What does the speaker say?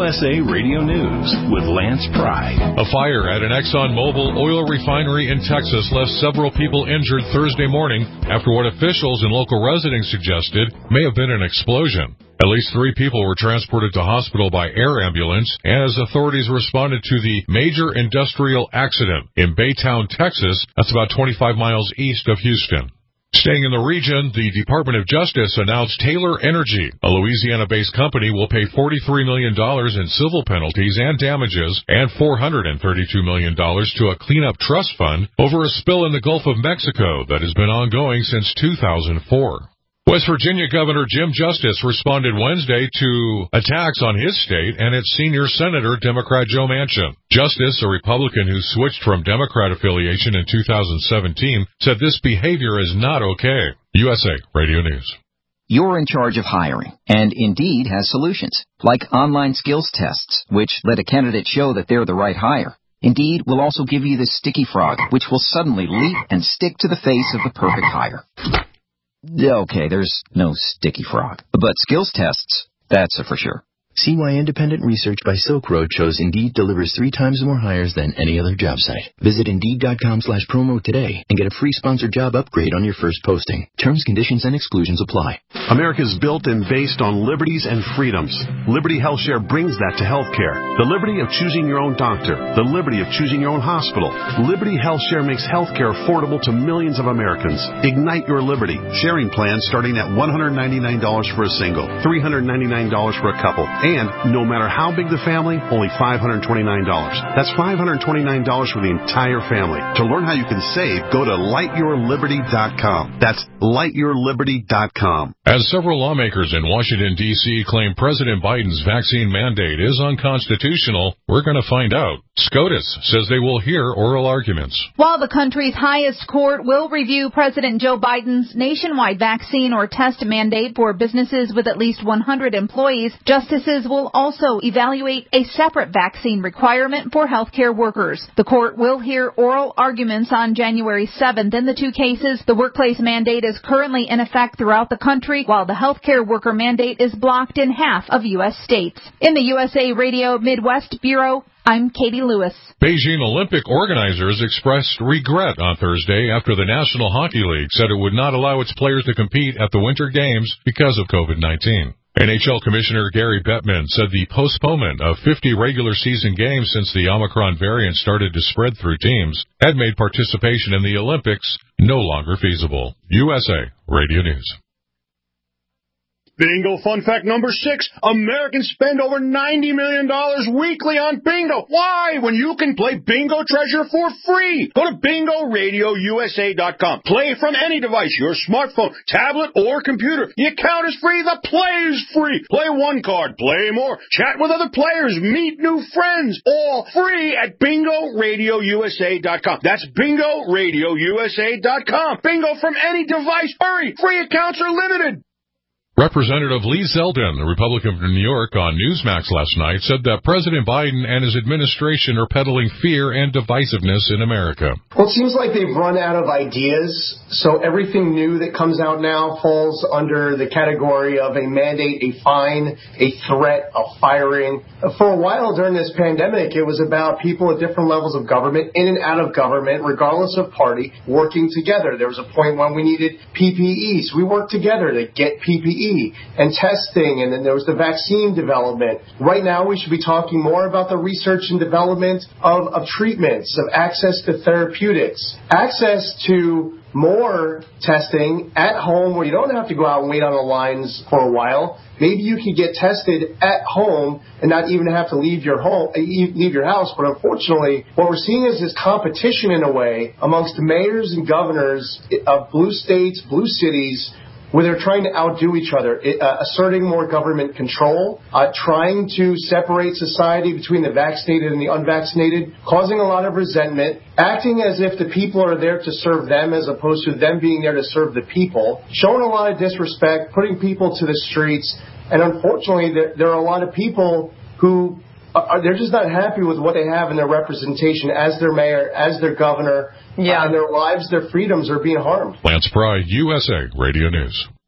USA Radio News with Lance Pry. A fire at an ExxonMobil oil refinery in Texas left several people injured Thursday morning after what officials and local residents suggested may have been an explosion. At least 3 people were transported to hospital by air ambulance as authorities responded to the major industrial accident in Baytown, Texas. That's about 25 miles east of Houston. Staying in the region, the Department of Justice announced Taylor Energy, a Louisiana-based company, will pay $43 million in civil penalties and damages and $432 million to a cleanup trust fund over a spill in the Gulf of Mexico that has been ongoing since 2004. West Virginia Governor Jim Justice responded Wednesday to attacks on his state and its senior senator, Democrat Joe Manchin. Justice, a Republican who switched from Democrat affiliation in 2017, said this behavior is not okay. USA Radio News. You're in charge of hiring, and Indeed has solutions, like online skills tests, which let a candidate show that they're the right hire. Indeed will also give you the sticky frog, which will suddenly leap and stick to the face of the perfect hire. Okay, there's no sticky frog. But skills tests, that's a for sure. See why independent research by Silk Road shows Indeed delivers 3 times more hires than any other job site. Visit Indeed.com/promo today and get a free sponsored job upgrade on your first posting. Terms, conditions, and exclusions apply. America's built and based on liberties and freedoms. Liberty HealthShare brings that to healthcare. The liberty of choosing your own doctor. The liberty of choosing your own hospital. Liberty HealthShare makes healthcare affordable to millions of Americans. Ignite your liberty. Sharing plans starting at $199 for a single, $399 for a couple. And no matter how big the family, only $529. That's $529 for the entire family. To learn how you can save, go to lightyourliberty.com. That's lightyourliberty.com. As several lawmakers in Washington, D.C. claim President Biden's vaccine mandate is unconstitutional, we're going to find out. SCOTUS says they will hear oral arguments. While the country's highest court will review President Joe Biden's nationwide vaccine or test mandate for businesses with at least 100 employees, justices will also evaluate a separate vaccine requirement for healthcare workers. The court will hear oral arguments on January 7th. In the 2 cases, the workplace mandate is currently in effect throughout the country, while the healthcare worker mandate is blocked in half of U.S. states. In the USA Radio Midwest Bureau, I'm Katie Lewis. Beijing Olympic organizers expressed regret on Thursday after the National Hockey League said it would not allow its players to compete at the Winter Games because of COVID-19. NHL Commissioner Gary Bettman said the postponement of 50 regular season games since the Omicron variant started to spread through teams had made participation in the Olympics no longer feasible. USA Radio News. Bingo fun fact number 6. Americans spend over $90 million weekly on bingo. Why? When you can play Bingo Treasure for free. Go to BingoRadioUSA.com. Play from any device, your smartphone, tablet, or computer. The account is free. The play is free. Play one card. Play more. Chat with other players. Meet new friends. All free at BingoRadioUSA.com. That's BingoRadioUSA.com. Bingo from any device. Hurry. Free accounts are limited. Representative Lee Zeldin, the Republican from New York, on Newsmax last night, said that President Biden and his administration are peddling fear and divisiveness in America. Well, it seems like they've run out of ideas, so everything new that comes out now falls under the category of a mandate, a fine, a threat, a firing. For a while during this pandemic, it was about people at different levels of government, in and out of government, regardless of party, working together. There was a point when we needed PPE, so we worked together to get PPE. And testing, and then there was the vaccine development. Right now, we should be talking more about the research and development of treatments, of access to therapeutics, access to more testing at home where you don't have to go out and wait on the lines for a while. Maybe you can get tested at home and not even have to leave your house. But unfortunately, what we're seeing is this competition in a way amongst mayors and governors of blue states, blue cities, where they're trying to outdo each other, asserting more government control, trying to separate society between the vaccinated and the unvaccinated, causing a lot of resentment, acting as if the people are there to serve them as opposed to them being there to serve the people, showing a lot of disrespect, putting people to the streets. And unfortunately, there are a lot of people who they're just not happy with what they have in their representation as their mayor, as their governor, and their lives, their freedoms are being harmed. Lance Pry, USA Radio News.